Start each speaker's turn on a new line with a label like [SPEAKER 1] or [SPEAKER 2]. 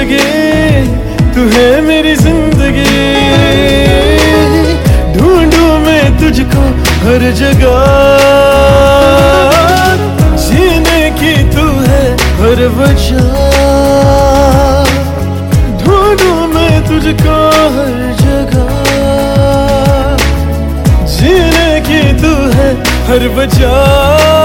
[SPEAKER 1] जिंदगी, तू है मेरी जिंदगी। ढूंढूं मैं तुझको हर जगह, जीने की तू है हर वजह। ढूंढूं मैं तुझको हर जगह, जीने की तू है हर वजह।